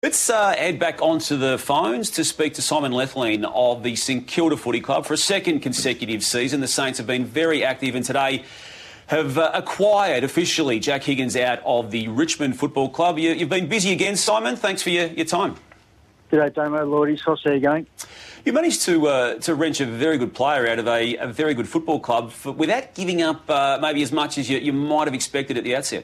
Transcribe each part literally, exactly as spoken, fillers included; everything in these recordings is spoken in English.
Let's uh, head back onto the phones to speak to Simon Lethlean of the St Kilda Footy Club. For a second consecutive season, the Saints have been very active and today have uh, acquired officially Jack Higgins out of the Richmond Football Club. You, you've been busy again, Simon. Thanks for your, your time. G'day, Damo, Lordy. How's it going? You managed to uh, to wrench a very good player out of a, a very good football club for, without giving up uh, maybe as much as you, you might have expected at the outset.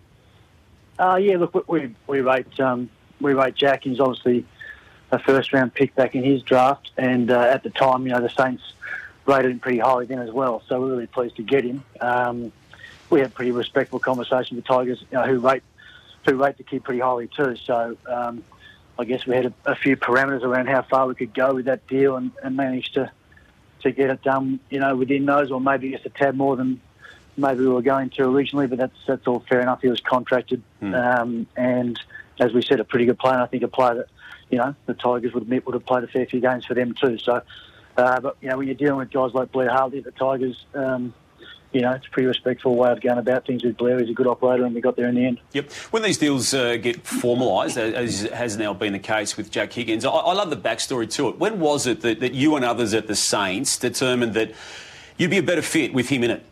Uh, yeah, look, we we rate um, we rate Jack. He's obviously a first round pick back in his draft, and uh, at the time, you know, the Saints rated him pretty highly then as well. So we're really pleased to get him. Um, we had pretty respectful conversation with the Tigers, you know, who rate who rate the kid pretty highly too. So um, I guess we had a, a few parameters around how far we could go with that deal, and, and managed to to get it done, you know, within those, or maybe just a tad more than maybe we were going to originally, but that's that's all fair enough. He was contracted, mm. um, and as we said, a pretty good player. And I think a player that, you know, the Tigers would admit would have played a fair few games for them too. So, uh, but you know, when you're dealing with guys like Blair Hartley at the Tigers, um, you know, it's a pretty respectful way of going about things with Blair. He's a good operator, and we got there in the end. Yep. When these deals uh, get formalised, as has now been the case with Jack Higgins, I, I love the backstory to it. When was it that, that you and others at the Saints determined that you'd be a better fit with him in it?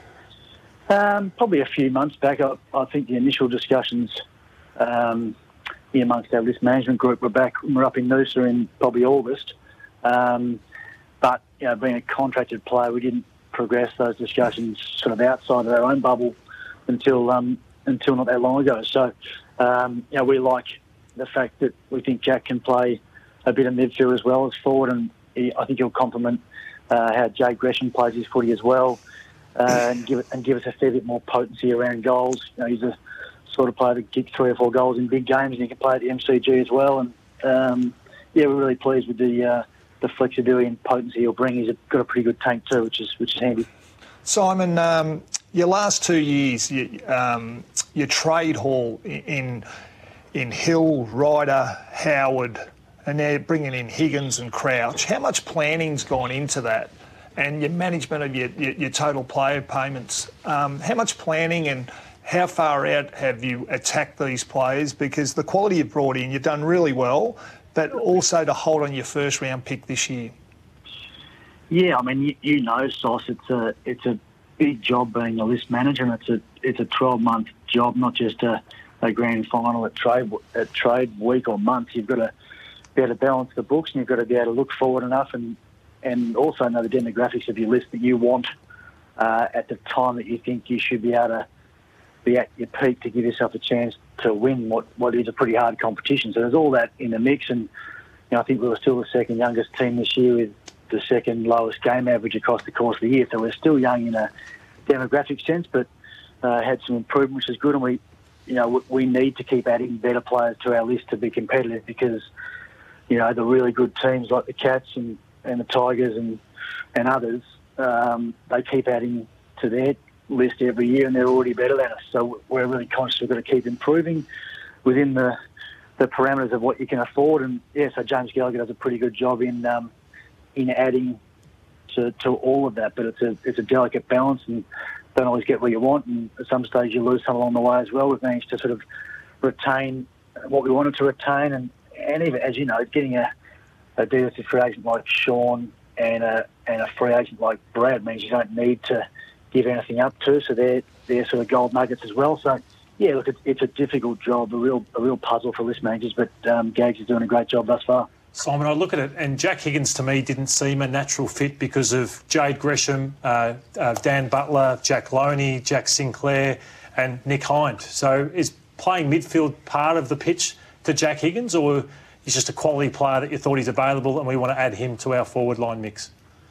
Um, probably a few months back. I, I think the initial discussions um, amongst our list management group were back. We were up in Noosa in probably August. Um, but, you know, being a contracted player, we didn't progress those discussions sort of outside of our own bubble until um, until not that long ago. So, um, you know, we like the fact that we think Jack can play a bit of midfield as well as forward, and he, I think he'll complement uh, how Jade Gresham plays his footy as well. Uh, and give it, and give us a fair bit more potency around goals. You know, he's a sort of player that kicks three or four goals in big games, and he can play at the M C G as well. And um, yeah, we're really pleased with the uh, the flexibility and potency he'll bring. He's got a pretty good tank too, which is which is handy. Simon, um, your last two years, you, um, your trade haul in in Hill, Ryder, Howard, and now bringing in Higgins and Crouch. How much planning's gone into that? And your management of your, your, your total player payments, um, how much planning and how far out have you attacked these players? Because the quality you've brought in, you've done really well, but also to hold on your first round pick this year. Yeah, I mean, you, you know, Sauce, it's a it's a big job being a list manager, and it's a it's a twelve month job, not just a, a grand final at trade at trade week or month. You've got to be able to balance the books, and you've got to be able to look forward enough and. and also know the demographics of your list that you want uh, at the time that you think you should be able to be at your peak to give yourself a chance to win what, what is a pretty hard competition. So there's all that in the mix, and you know, I think we were still the second youngest team this year with the second lowest game average across the course of the year. So we're still young in a demographic sense, but uh, had some improvement, which is good, and we, you know, we need to keep adding better players to our list to be competitive because, you know, the really good teams like the Cats and and the Tigers and and others, um, they keep adding to their list every year, and they're already better than us. So we're really conscious we've got to keep improving within the the parameters of what you can afford. And yeah, so James Gallagher does a pretty good job in um, in adding to, to all of that. But it's a it's a delicate balance, and don't always get what you want. And at some stage you lose some along the way as well. We've managed to sort of retain what we wanted to retain, and and even as you know, getting a a defensive free agent like Sean and a and a free agent like Brad means you don't need to give anything up to, so they're they're sort of gold nuggets as well. So yeah, look, it's, it's a difficult job, a real a real puzzle for list managers, but um, Gags is doing a great job thus far. Simon, I look at it, and Jack Higgins to me didn't seem a natural fit because of Jade Gresham, uh, uh, Dan Butler, Jack Loney, Jack Sinclair, and Nick Hind. So is playing midfield part of the pitch to Jack Higgins, or he's just a quality player that you thought he's available and we want to add him to our forward line mix?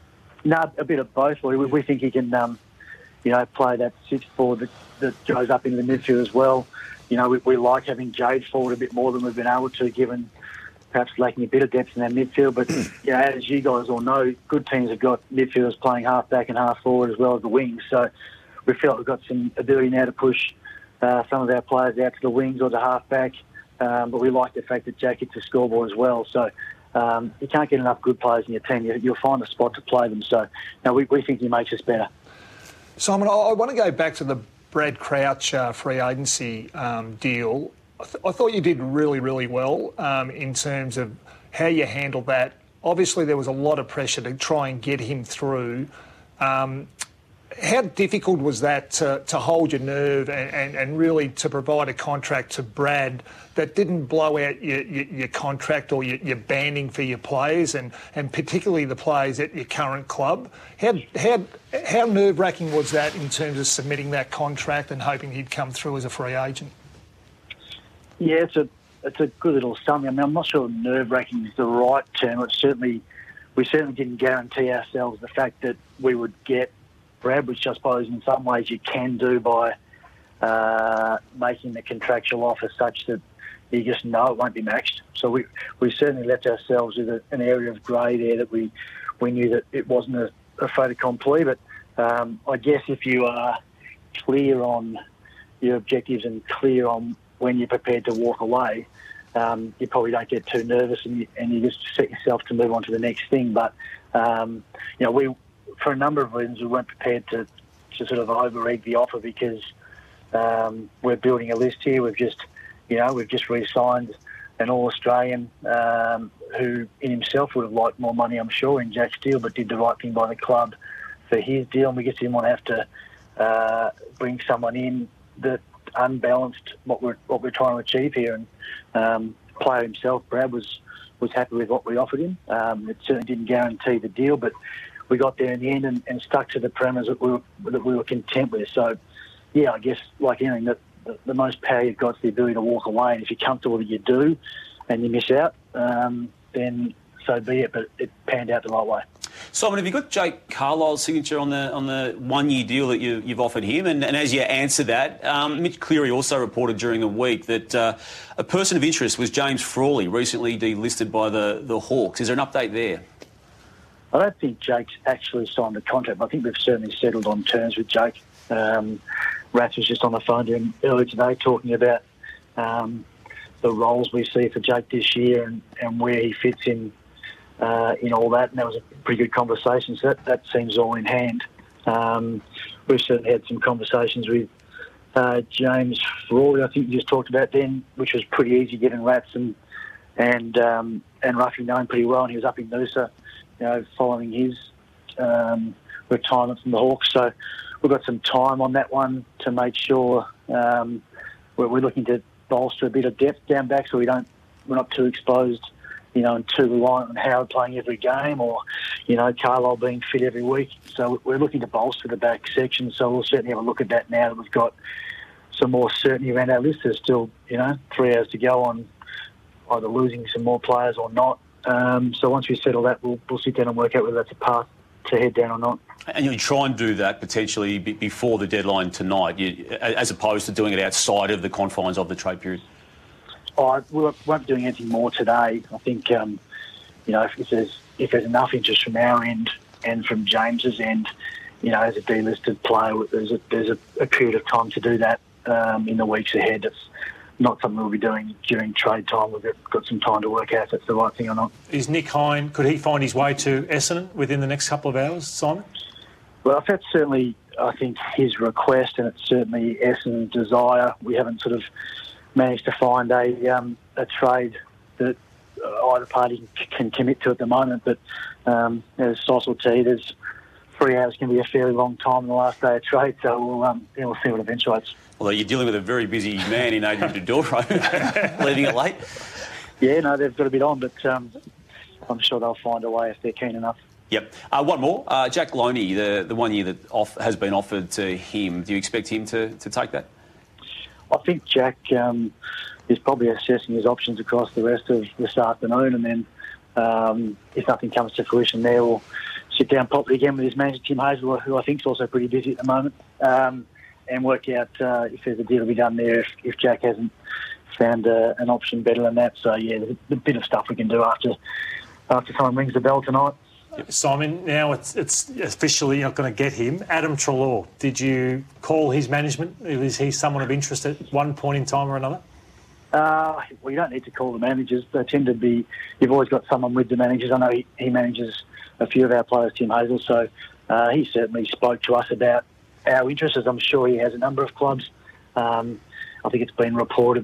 No, a bit of both. We, we think he can, um, you know, play that sixth forward that, that goes up into the midfield as well. You know, we, we like having Jade forward a bit more than we've been able to, given perhaps lacking a bit of depth in our midfield. But, you know, as you guys all know, good teams have got midfielders playing half back and half forward as well as the wings. So we feel like we've got some ability now to push uh, some of our players out to the wings or to half back. Um, but we like the fact that Jack hits a scoreboard as well. So um, you can't get enough good players in your team. You, you'll find a spot to play them. So no, we, we think he makes us better. Simon, I, I want to go back to the Brad Crouch uh, free agency um, deal. I, th- I thought you did really, really well um, in terms of how you handled that. Obviously, there was a lot of pressure to try and get him through. Um, how difficult was that to, to hold your nerve and, and, and really to provide a contract to Brad that didn't blow out your, your, your contract or your, your banding for your players and, and particularly the players at your current club? How, how, how nerve-wracking was that in terms of submitting that contract and hoping he'd come through as a free agent? Yeah, it's a it's a good little something. I mean, I'm not sure nerve-wracking is the right term. It's certainly we certainly didn't guarantee ourselves the fact that we would get Brad, which I suppose in some ways you can do by uh, making the contractual offer such that you just know it won't be matched. So we we certainly left ourselves with a, an area of grey there that we we knew that it wasn't a, a fait accompli. But um, I guess if you are clear on your objectives and clear on when you're prepared to walk away, um, you probably don't get too nervous and you, and you just set yourself to move on to the next thing. But um, you know, we for a number of reasons we weren't prepared to, to sort of over-egg the offer because um, we're building a list here. We've just you know we've just re-signed an All-Australian um, who in himself would have liked more money, I'm sure, in Jack Steele, but did the right thing by the club for his deal, and we just didn't want to have to uh, bring someone in that unbalanced what we're what we're trying to achieve here. And um, player himself, Brad, was was happy with what we offered him. Um, it certainly didn't guarantee the deal, but we got there in the end and, and stuck to the premise that we were that we were content with. So, yeah, I guess like anything, that the, the most power you've got is the ability to walk away. And if you're comfortable that you do, and you miss out, um, then so be it. But it panned out the right way. Simon, have you got Jake Carlisle's signature on the on the one-year deal that you, you've offered him? And, and as you answer that, um, Mitch Cleary also reported during the week that uh, a person of interest was James Frawley, recently delisted by the, the Hawks. Is there an update there? I don't think Jake's actually signed the contract, but I think we've certainly settled on terms with Jake. Um, Rats was just on the phone to him earlier today talking about um, the roles we see for Jake this year and, and where he fits in Uh, in all that, and that was a pretty good conversation. So that, that seems all in hand. Um, we've certainly had some conversations with uh, James Frawley, I think you just talked about then, which was pretty easy getting Rats and and um, and Ruffy known pretty well, and he was up in Noosa, you know, following his um, retirement from the Hawks. So we've got some time on that one to make sure um, we're, we're looking to bolster a bit of depth down back, so we don't we're not too exposed, you know, and too reliant on Howard playing every game or, you know, Carlisle being fit every week. So we're looking to bolster the back section. So we'll certainly have a look at that now that we've got some more certainty around our list. There's still, you know, three hours to go on either losing some more players or not. Um, so once we settle that, we'll, we'll sit down and work out whether that's a path to head down or not. And you try and do that potentially before the deadline tonight, you, as opposed to doing it outside of the confines of the trade period? Oh, we won't be doing anything more today. I think, um, you know, if, if there's if there's enough interest from our end and from James's end, you know, as a delisted player, there's a there's a, a period of time to do that um, in the weeks ahead. It's not something we'll be doing during trade time. We've got, got some time to work out if that's the right thing or not. Is Nick Hine, could he find his way to Essendon within the next couple of hours, Simon? Well, if that's certainly, I think, his request, and it's certainly Essendon's desire. We haven't sort of managed to find a um, a trade that either party can commit to at the moment. But um, as Sauce will tell you, there's three hours can be a fairly long time in the last day of trade, so we'll, um, yeah, we'll see what eventuates. Although you're dealing with a very busy man in Adrian Dodoro, leaving it late. Yeah, no, they've got a bit on, but um, I'm sure they'll find a way if they're keen enough. Yep. Uh, one more. Uh, Jack Loney, the, the one year that off, has been offered to him. Do you expect him to, to take that? I think Jack um, is probably assessing his options across the rest of this afternoon, and then um, if nothing comes to fruition there, we'll sit down properly again with his manager, Tim Hazel, who I think is also pretty busy at the moment, um, and work out uh, if there's a deal to be done there if, if Jack hasn't found uh, an option better than that. So, yeah, there's a bit of stuff we can do after after someone rings the bell tonight. Simon, now it's it's officially not going to get him. Adam Treloar, did you call his management? Is he someone of interest at one point in time or another? Uh, well, you don't need to call the managers. They tend to be... You've always got someone with the managers. I know he, he manages a few of our players, Tim Hazel, so uh, he certainly spoke to us about our interests, as I'm sure he has a number of clubs. Um, I think it's been reported that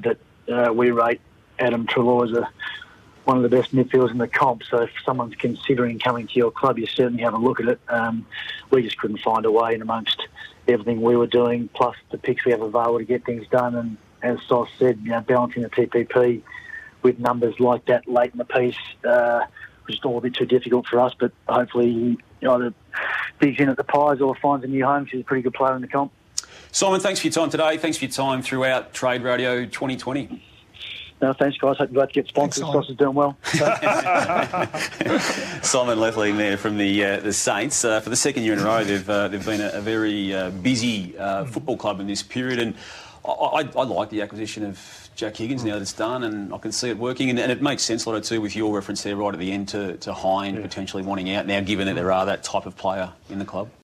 uh, we rate Adam Treloar as a, one of the best midfielders in the comp. So if someone's considering coming to your club, you certainly have a look at it. Um, we just couldn't find a way in amongst everything we were doing, plus the picks we have available to get things done. And as Sauce said, you know, balancing the T P P with numbers like that late in the piece uh, was just all a bit too difficult for us. But hopefully he either digs in at the Pies or finds a new home. She's a pretty good player in the comp. Simon, thanks for your time today. Thanks for your time throughout Trade Radio twenty twenty. No, thanks, guys. Hope you both get sponsors. Sauce is doing well. Simon Lethlean there from the uh, the Saints. Uh, for the second year in a row, they've uh, they've been a, a very uh, busy uh, football club in this period, and I, I, I like the acquisition of Jack Higgins now that it's done, and I can see it working, and, and it makes sense, Lotto, too, with your reference there right at the end to, to Hine yeah. potentially wanting out now, given that there are that type of player in the club.